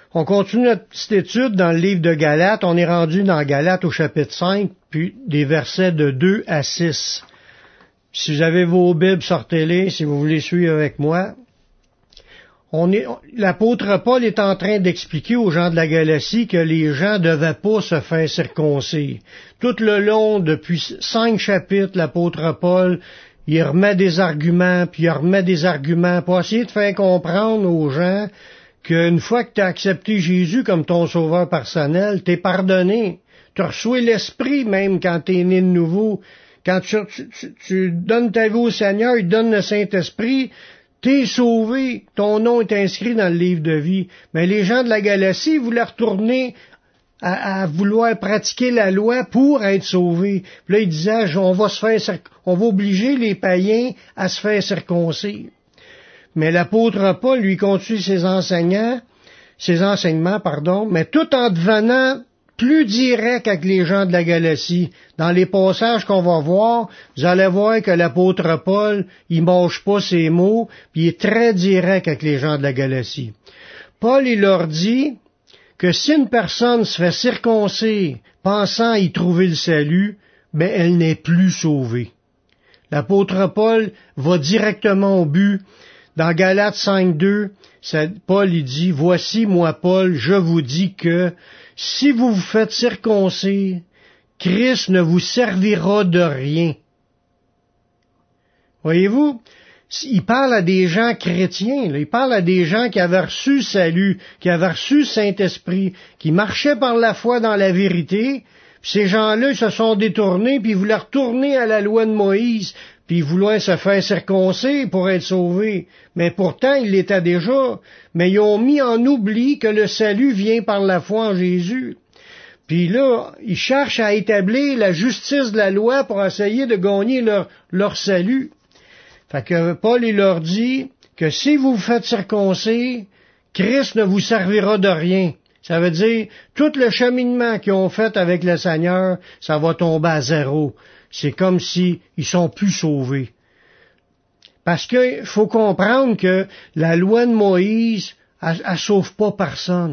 On continue notre petite étude dans le livre de Galates. On est rendu dans Galates au chapitre 5, puis des versets de 2 à 6. Si vous avez vos Bibles, sortez-les, si vous voulez suivre avec moi. L'apôtre Paul est en train d'expliquer aux gens de la Galatie que les gens ne devaient pas se faire circoncire. Tout le long, depuis 5 chapitres, l'apôtre Paul, il remet des arguments, puis il remet des arguments pour essayer de faire comprendre aux gens qu'une fois que tu as accepté Jésus comme ton sauveur personnel, t'es pardonné. Tu reçois l'Esprit même quand tu es né de nouveau. Quand tu donnes ta vie au Seigneur, il te donne le Saint-Esprit, t'es sauvé, ton nom est inscrit dans le livre de vie. Mais les gens de la Galatie voulaient retourner à vouloir pratiquer la loi pour être sauvés. Puis là, ils disaient, on va obliger les païens à se faire circoncire. Mais l'apôtre Paul, lui, continue ses enseignements, mais tout en devenant plus direct avec les gens de la Galatie. Dans les passages qu'on va voir, vous allez voir que l'apôtre Paul, il mâche pas ses mots, puis il est très direct avec les gens de la Galatie. Paul, il leur dit que si une personne se fait circoncire pensant y trouver le salut, ben elle n'est plus sauvée. L'apôtre Paul va directement au but. Dans Galates 5.2, Paul il dit, « Voici, moi, Paul, je vous dis que si vous vous faites circoncire, Christ ne vous servira de rien. » Voyez-vous, il parle à des gens chrétiens, là. Il parle à des gens qui avaient reçu le salut, qui avaient reçu le Saint-Esprit, qui marchaient par la foi dans la vérité. Puis ces gens-là, ils se sont détournés, puis ils voulaient retourner à la loi de Moïse, puis ils voulaient se faire circoncire pour être sauvés. Mais pourtant, ils l'étaient déjà. Mais ils ont mis en oubli que le salut vient par la foi en Jésus. Puis là, ils cherchent à établir la justice de la loi pour essayer de gagner leur salut. Fait que Paul, il leur dit que si vous vous faites circoncire, Christ ne vous servira de rien. Ça veut dire, tout le cheminement qu'ils ont fait avec le Seigneur, ça va tomber à zéro. C'est comme si ils sont plus sauvés. Parce qu'il faut comprendre que la loi de Moïse, elle sauve pas personne.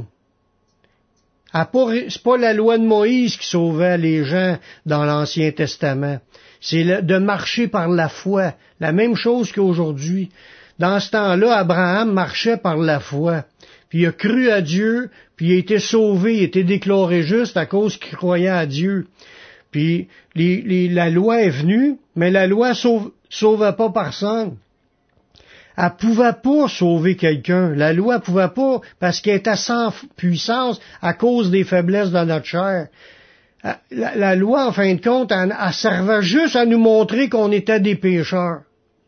C'est pas la loi de Moïse qui sauvait les gens dans l'Ancien Testament. C'est de marcher par la foi. La même chose qu'aujourd'hui. Dans ce temps-là, Abraham marchait par la foi. Puis il a cru à Dieu, puis il a été sauvé, il a été déclaré juste à cause qu'il croyait à Dieu. Puis la loi est venue, mais la loi sauvait pas personne. Elle pouvait pas sauver quelqu'un. La loi pouvait pas, parce qu'elle était sans puissance à cause des faiblesses de notre chair. La loi, en fin de compte, elle servait juste à nous montrer qu'on était des pécheurs.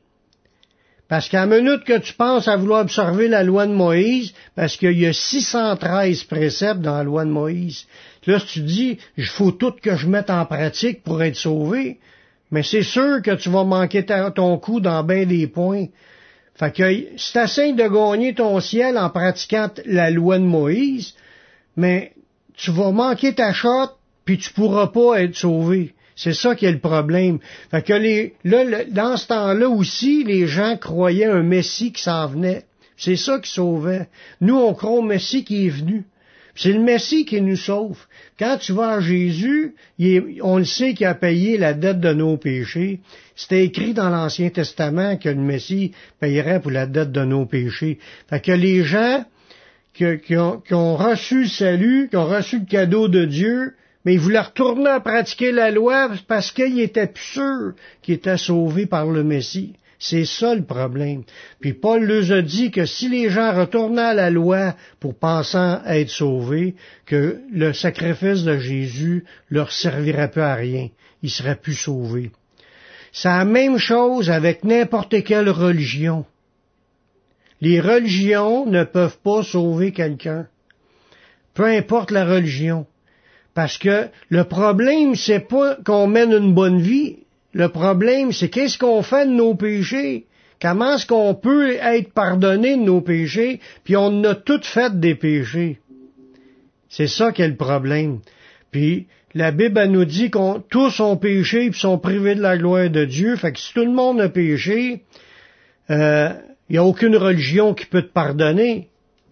Parce qu'à la minute que tu penses à vouloir observer la loi de Moïse, parce qu'il y a 613 préceptes dans la loi de Moïse, là, si tu dis, il faut tout que je mette en pratique pour être sauvé, mais c'est sûr que tu vas manquer ton coup dans bien des points. Fait que c'est assez de gagner ton ciel en pratiquant la loi de Moïse, mais tu vas manquer ta shot, puis tu pourras pas être sauvé. C'est ça qui est le problème. Fait que dans ce temps-là aussi, les gens croyaient un Messie qui s'en venait. C'est ça qui sauvait. Nous, on croit au Messie qui est venu. C'est le Messie qui nous sauve. Quand tu vas à Jésus, on le sait qu'il a payé la dette de nos péchés. C'était écrit dans l'Ancien Testament que le Messie payerait pour la dette de nos péchés. Fait que les gens qui ont reçu le salut, qui ont reçu le cadeau de Dieu, mais ils voulaient retourner à pratiquer la loi parce qu'ils étaient plus sûrs qu'ils étaient sauvés par le Messie. C'est ça le problème. Puis Paul leur a dit que si les gens retournaient à la loi pour pensant être sauvés, que le sacrifice de Jésus leur servirait peu à rien. Ils seraient plus sauvés. C'est la même chose avec n'importe quelle religion. Les religions ne peuvent pas sauver quelqu'un. Peu importe la religion. Parce que le problème, c'est pas qu'on mène une bonne vie. Le problème, c'est qu'est-ce qu'on fait de nos péchés? Comment est-ce qu'on peut être pardonné de nos péchés? Puis on a toutes fait des péchés. C'est ça qui est le problème. Puis la Bible elle nous dit qu'on tous ont péché et sont privés de la gloire de Dieu. Fait que si tout le monde a péché, il n'y a aucune religion qui peut te pardonner.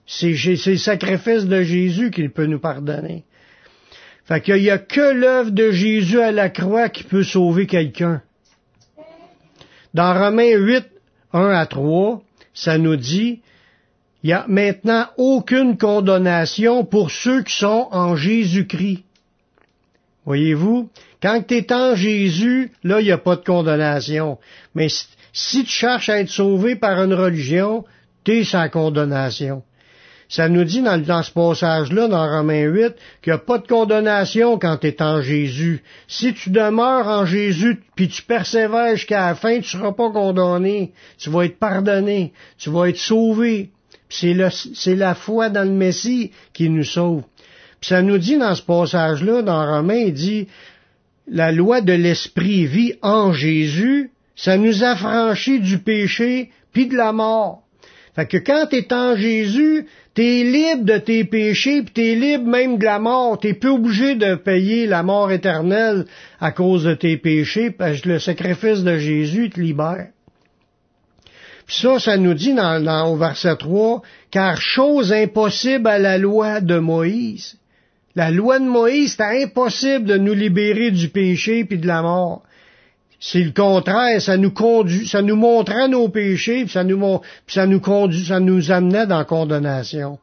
C'est le sacrifice de Jésus qui peut nous pardonner. Fait qu'il n'y a que l'œuvre de Jésus à la croix qui peut sauver quelqu'un. Dans Romains 8, 1 à 3, ça nous dit, il n'y a maintenant aucune condamnation pour ceux qui sont en Jésus-Christ. Voyez-vous, quand tu es en Jésus, là, il n'y a pas de condamnation. Mais si tu cherches à être sauvé par une religion, tu es sans condamnation. Ça nous dit dans ce passage-là, dans Romains 8, qu'il n'y a pas de condamnation quand tu es en Jésus. Si tu demeures en Jésus, puis tu persévères jusqu'à la fin, tu ne seras pas condamné. Tu vas être pardonné. Tu vas être sauvé. C'est la foi dans le Messie qui nous sauve. Puis ça nous dit dans ce passage-là, dans Romains, il dit, la loi de l'esprit vit en Jésus, ça nous affranchit du péché puis de la mort. Fait que quand t'es en Jésus, t'es libre de tes péchés, puis t'es libre même de la mort. T'es plus obligé de payer la mort éternelle à cause de tes péchés, parce que le sacrifice de Jésus te libère. Puis ça nous dit au verset 3, « Car chose impossible à la loi de Moïse. » La loi de Moïse, c'était impossible de nous libérer du péché puis de la mort. C'est le contraire, ça nous montrait nos péchés, puis ça nous amenait dans la condamnation.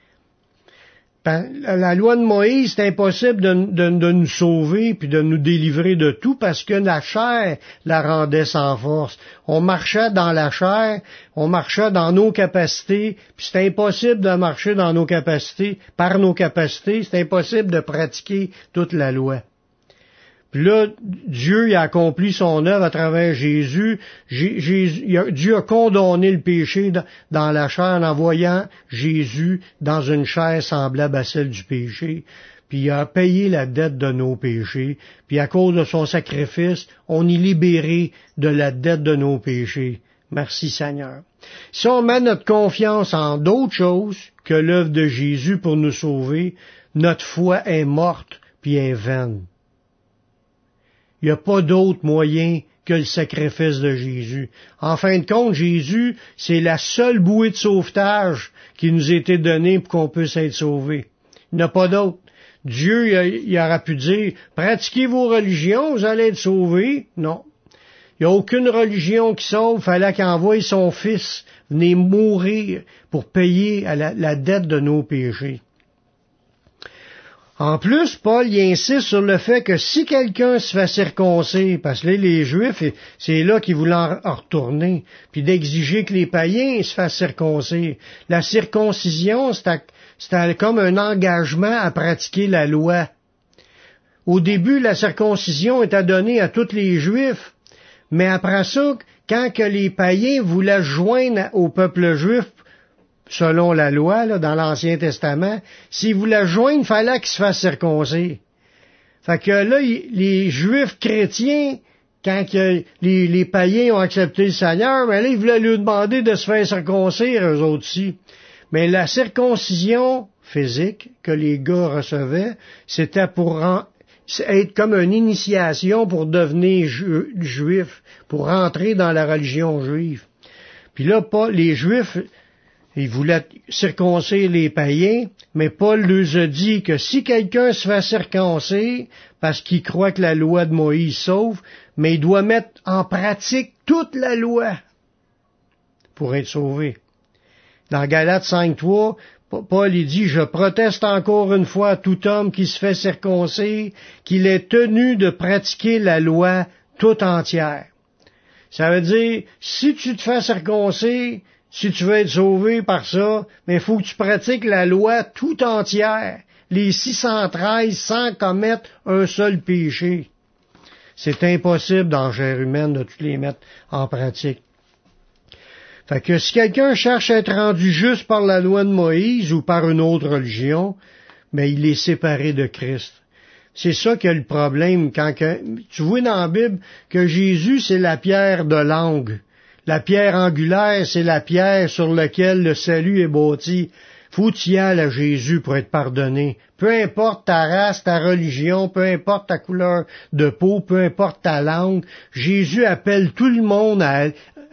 La loi de Moïse, c'est impossible de nous sauver puis de nous délivrer de tout parce que la chair la rendait sans force. On marchait dans la chair, on marchait dans nos capacités, puis c'est impossible de marcher dans nos capacités, par nos capacités, c'est impossible de pratiquer toute la loi. Puis là, Dieu il a accompli son œuvre à travers Jésus. Dieu a condamné le péché dans la chair en envoyant Jésus dans une chair semblable à celle du péché. Puis il a payé la dette de nos péchés. Puis à cause de son sacrifice, on est libéré de la dette de nos péchés. Merci Seigneur. Si on met notre confiance en d'autres choses que l'œuvre de Jésus pour nous sauver, notre foi est morte puis est vaine. Il n'y a pas d'autre moyen que le sacrifice de Jésus. En fin de compte, Jésus, c'est la seule bouée de sauvetage qui nous a été donnée pour qu'on puisse être sauvé. Il n'y en a pas d'autre. Dieu, il aura pu dire, pratiquez vos religions, vous allez être sauvés. Non. Il n'y a aucune religion qui sauve. Il fallait qu'il envoie son Fils venir mourir pour payer la dette de nos péchés. En plus, Paul y insiste sur le fait que si quelqu'un se fait circoncer, parce que là, les Juifs, c'est là qu'ils voulaient en retourner, puis d'exiger que les païens se fassent circoncer. La circoncision, c'était comme un engagement à pratiquer la loi. Au début, la circoncision était donnée à tous les Juifs, mais après ça, quand que les païens voulaient joindre au peuple juif, selon la loi, là, dans l'Ancien Testament, s'ils voulaient joindre, il fallait qu'ils se fassent circoncer. Fait que là, les Juifs chrétiens, quand les païens ont accepté le Seigneur, ben là, ils voulaient lui demander de se faire circoncire, eux autres aussi. Mais la circoncision physique que les gars recevaient, c'était pour être comme une initiation pour devenir juif, pour rentrer dans la religion juive. Puis là, les Juifs, ils voulaient circoncire les païens, mais Paul leur a dit que si quelqu'un se fait circoncire, parce qu'il croit que la loi de Moïse sauve, mais il doit mettre en pratique toute la loi pour être sauvé. Dans Galates 5.3, Paul il dit, « Je proteste encore une fois à tout homme qui se fait circoncire, qu'il est tenu de pratiquer la loi toute entière. » Ça veut dire, si tu te fais circoncire, si tu veux être sauvé par ça, mais il faut que tu pratiques la loi tout entière, les 613 sans commettre un seul péché. C'est impossible dans la chair humaine de tous les mettre en pratique. Fait que si quelqu'un cherche à être rendu juste par la loi de Moïse ou par une autre religion, mais il est séparé de Christ. C'est ça qui est le problème. Tu vois dans la Bible que Jésus, c'est la pierre de l'angle. La pierre angulaire, c'est la pierre sur laquelle le salut est bâti. Faut que tu y ailles à Jésus pour être pardonné. Peu importe ta race, ta religion, peu importe ta couleur de peau, peu importe ta langue, Jésus appelle tout le monde à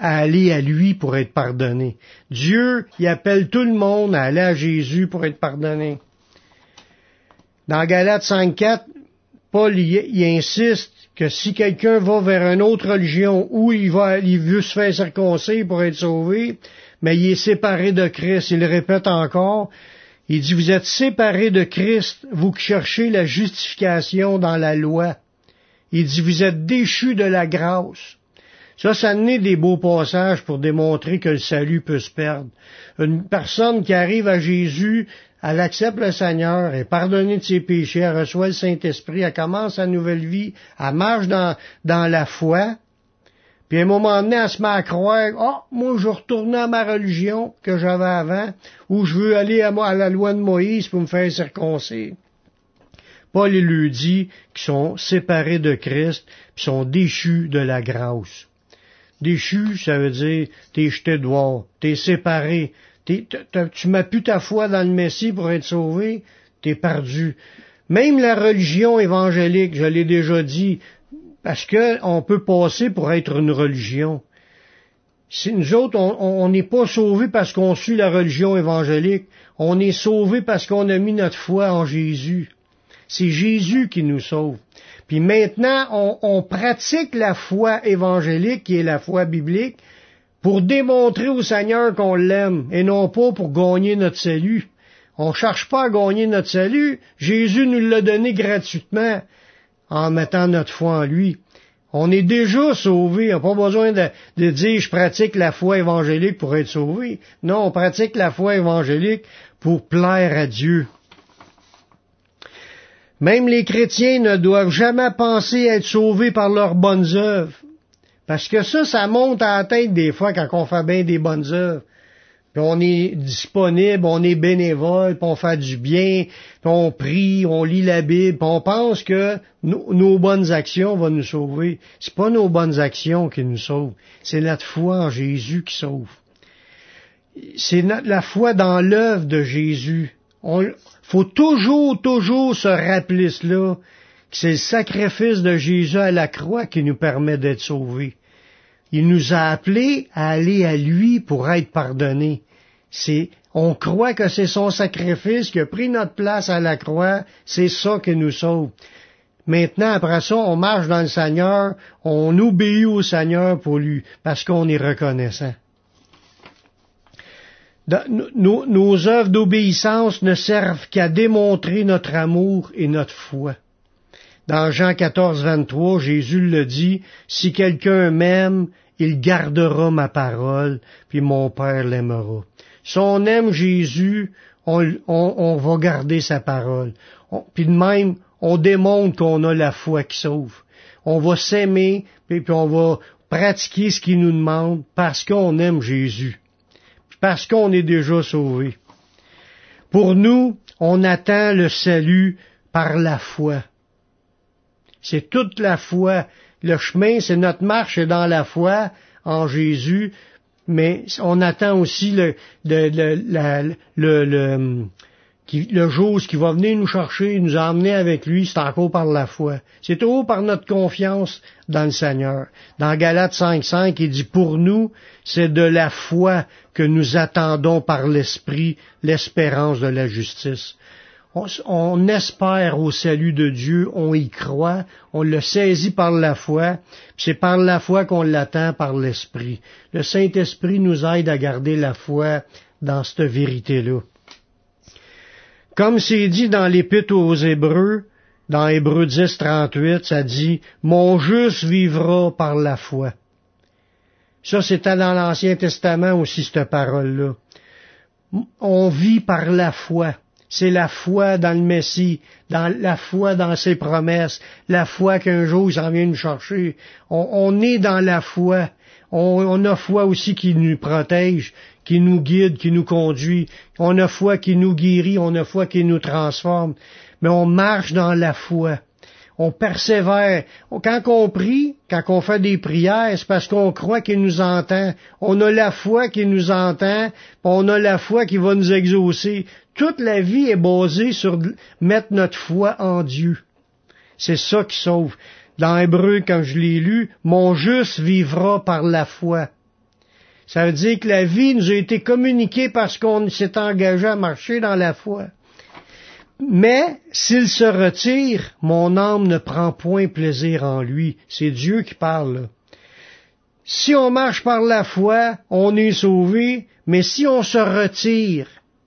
à aller à lui pour être pardonné. Dieu, il appelle tout le monde à aller à Jésus pour être pardonné. Dans Galates 5.4, Paul il insiste que si quelqu'un va vers une autre religion où il veut se faire circoncire pour être sauvé, mais il est séparé de Christ, il le répète encore, il dit, vous êtes séparés de Christ, vous qui cherchez la justification dans la loi. Il dit, vous êtes déchus de la grâce. Ça naît des beaux passages pour démontrer que le salut peut se perdre. Une personne qui arrive à Jésus, elle accepte le Seigneur, est pardonnée de ses péchés, elle reçoit le Saint-Esprit, elle commence sa nouvelle vie, elle marche dans la foi, puis à un moment donné, elle se met à croire, moi je retourne à ma religion que j'avais avant, ou je veux aller à la loi de Moïse pour me faire circoncire. Paul il lui dit qu'ils sont séparés de Christ, puis sont déchus de la grâce. Déchu, ça veut dire, t'es jeté dehors, t'es séparé, tu mets plus ta foi dans le Messie pour être sauvé, t'es perdu. Même la religion évangélique, je l'ai déjà dit, parce que on peut passer pour être une religion. Si nous autres, on n'est pas sauvés parce qu'on suit la religion évangélique, on est sauvés parce qu'on a mis notre foi en Jésus. C'est Jésus qui nous sauve. Puis maintenant, on pratique la foi évangélique, qui est la foi biblique, pour démontrer au Seigneur qu'on l'aime, et non pas pour gagner notre salut. On ne cherche pas à gagner notre salut. Jésus nous l'a donné gratuitement en mettant notre foi en lui. On est déjà sauvé. On n'a pas besoin de dire « je pratique la foi évangélique pour être sauvé ». Non, on pratique la foi évangélique pour plaire à Dieu. Même les chrétiens ne doivent jamais penser être sauvés par leurs bonnes œuvres. Parce que ça monte à la tête des fois quand on fait bien des bonnes œuvres. Puis on est disponible, on est bénévole, puis on fait du bien, puis on prie, on lit la Bible, puis on pense que nos bonnes actions vont nous sauver. C'est pas nos bonnes actions qui nous sauvent, c'est notre foi en Jésus qui sauve. C'est la foi dans l'œuvre de Jésus. Faut toujours se rappeler cela, que c'est le sacrifice de Jésus à la croix qui nous permet d'être sauvés. Il nous a appelés à aller à lui pour être pardonnés. On croit que c'est son sacrifice qui a pris notre place à la croix, c'est ça qui nous sauve. Maintenant, après ça, on marche dans le Seigneur, on obéit au Seigneur pour lui, parce qu'on est reconnaissant. Nos œuvres d'obéissance ne servent qu'à démontrer notre amour et notre foi. Dans Jean 14, 23, Jésus le dit, « Si quelqu'un m'aime, il gardera ma parole, puis mon Père l'aimera. » Si on aime Jésus, on va garder sa parole. Puis de même, on démontre qu'on a la foi qui sauve. On va s'aimer, puis on va pratiquer ce qu'il nous demande parce qu'on aime Jésus. Parce qu'on est déjà sauvé. Pour nous, on attend le salut par la foi. C'est toute la foi. Le chemin, c'est notre marche, c'est dans la foi en Jésus, mais on attend aussi le jour qui va venir nous chercher, nous emmener avec lui, c'est encore par la foi. C'est toujours par notre confiance dans le Seigneur. Dans Galates 5.5, il dit, pour nous, c'est de la foi que nous attendons par l'Esprit l'espérance de la justice. On espère au salut de Dieu, on y croit, on le saisit par la foi, c'est par la foi qu'on l'attend par l'Esprit. Le Saint-Esprit nous aide à garder la foi dans cette vérité-là. Comme c'est dit dans l'Épître aux Hébreux, dans Hébreux 10, 38, ça dit « Mon juste vivra par la foi ». Ça, c'était dans l'Ancien Testament aussi, cette parole-là. On vit par la foi. C'est la foi dans le Messie, la foi dans ses promesses, la foi qu'un jour il s'en vient nous chercher. On est dans la foi. On a foi aussi qui nous protège, qui nous guide, qui nous conduit. On a foi qui nous guérit, on a foi qui nous transforme. Mais on marche dans la foi. On persévère. Quand on prie, quand on fait des prières, c'est parce qu'on croit qu'il nous entend. On a la foi qu'il nous entend, on a la foi qui va nous exaucer. Toute la vie est basée sur mettre notre foi en Dieu. C'est ça qui sauve. Dans Hébreux, quand je l'ai lu, « Mon juste vivra par la foi ». Ça veut dire que la vie nous a été communiquée parce qu'on s'est engagé à marcher dans la foi. Mais s'il se retire, mon âme ne prend point plaisir en lui. C'est Dieu qui parle, là. Si on marche par la foi, on est sauvé, mais si on se retire,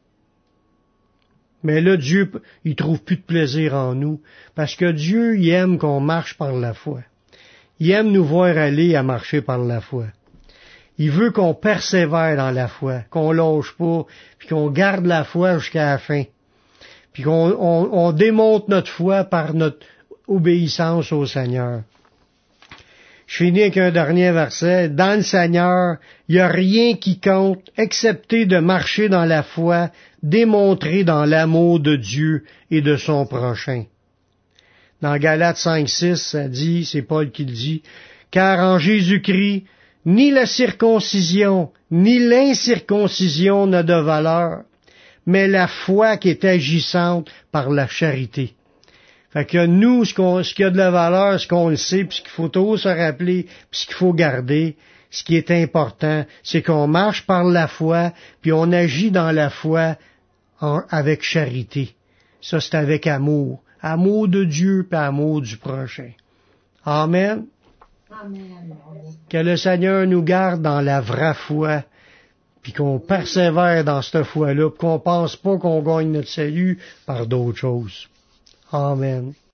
mais là, Dieu, il trouve plus de plaisir en nous, parce que Dieu, il aime qu'on marche par la foi. Il aime nous voir aller à marcher par la foi. Il veut qu'on persévère dans la foi, qu'on lâche pas, puis qu'on garde la foi jusqu'à la fin. Puis qu'on démontre notre foi par notre obéissance au Seigneur. Je finis avec un dernier verset. Dans le Seigneur, il n'y a rien qui compte, excepté de marcher dans la foi, démontrée dans l'amour de Dieu et de son prochain. Dans Galates 5:6, ça dit, c'est Paul qui le dit, car en Jésus-Christ, ni la circoncision, ni l'incirconcision n'a de valeur, mais la foi qui est agissante par la charité. Fait que nous, ce qui a de la valeur, ce qu'on le sait, puis ce qu'il faut toujours se rappeler, puis ce qu'il faut garder, ce qui est important, c'est qu'on marche par la foi, puis on agit dans la foi avec charité. Ça, c'est avec amour. Amour de Dieu, puis amour du prochain. Amen. Amen. Que le Seigneur nous garde dans la vraie foi, puis qu'on persévère dans cette foi-là, puis qu'on pense pas qu'on gagne notre salut par d'autres choses. Amen.